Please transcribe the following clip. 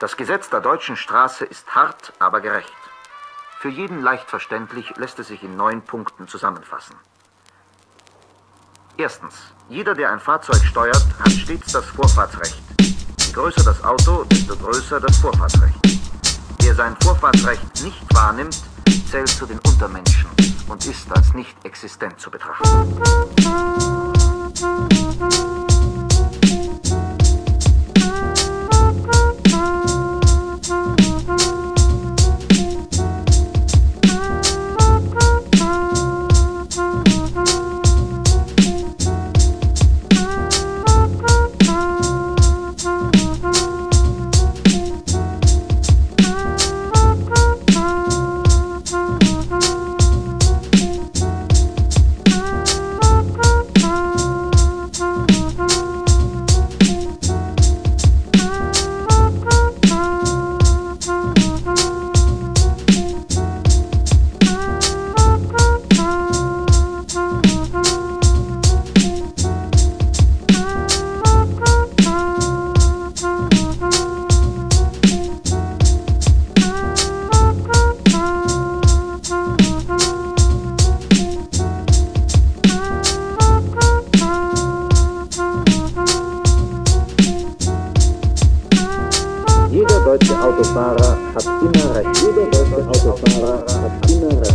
Das Gesetz der deutschen Straße ist hart, aber gerecht. Für jeden leicht verständlich, lässt es sich in 9 Punkten zusammenfassen. Erstens. Jeder, der ein Fahrzeug steuert, hat stets das Vorfahrtsrecht. Je größer das Auto, desto größer das Vorfahrtsrecht. Wer sein Vorfahrtsrecht nicht wahrnimmt, zählt zu den Untermenschen und ist als nicht existent zu betrachten. Jeder deutsche Autofahrer hat immer recht.